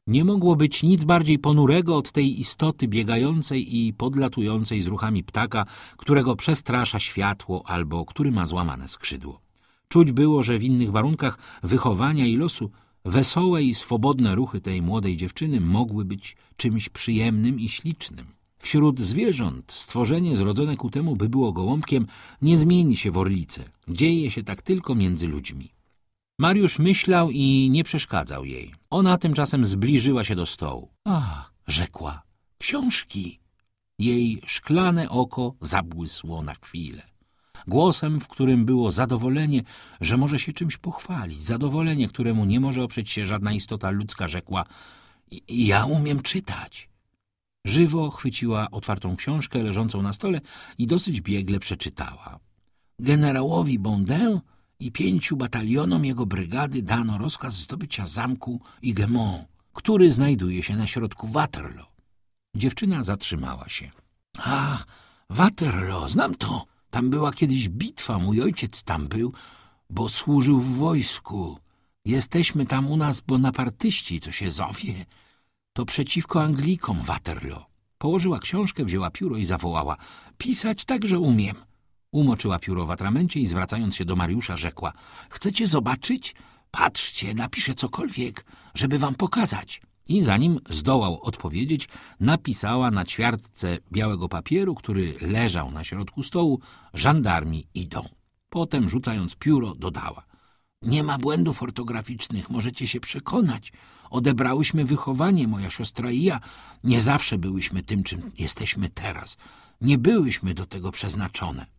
Nie mogło być nic bardziej ponurego od tej istoty biegającej i podlatującej z ruchami ptaka, którego przestrasza światło albo który ma złamane skrzydło. Czuć było, że w innych warunkach wychowania i losu wesołe i swobodne ruchy tej młodej dziewczyny mogły być czymś przyjemnym i ślicznym. Wśród zwierząt stworzenie zrodzone ku temu, by było gołąbkiem, nie zmieni się w orlicę. Dzieje się tak tylko między ludźmi. Mariusz myślał i nie przeszkadzał jej. Ona tymczasem zbliżyła się do stołu. Rzekła, książki. Jej szklane oko zabłysło na chwilę. Głosem, w którym było zadowolenie, że może się czymś pochwalić, zadowolenie, któremu nie może oprzeć się żadna istota ludzka, rzekła, ja umiem czytać. Żywo chwyciła otwartą książkę leżącą na stole i dosyć biegle przeczytała. Generałowi Bondin i 5 batalionom jego brygady dano rozkaz zdobycia zamku Igemont, który znajduje się na środku Waterloo. Dziewczyna zatrzymała się. Waterloo, znam to. Tam była kiedyś bitwa, mój ojciec tam był, bo służył w wojsku. Jesteśmy tam u nas bonapartyści, co się zowie. To przeciwko Anglikom Waterloo. Położyła książkę, wzięła pióro i zawołała. Pisać także umiem. Umoczyła pióro w atramencie i zwracając się do Mariusza rzekła. Chcecie zobaczyć? Patrzcie, napiszę cokolwiek, żeby wam pokazać. I zanim zdołał odpowiedzieć, napisała na ćwiartce białego papieru, który leżał na środku stołu, żandarmi idą. Potem, rzucając pióro, dodała. Nie ma błędów ortograficznych, możecie się przekonać. Odebrałyśmy wychowanie, moja siostra i ja. Nie zawsze byłyśmy tym, czym jesteśmy teraz. Nie byłyśmy do tego przeznaczone.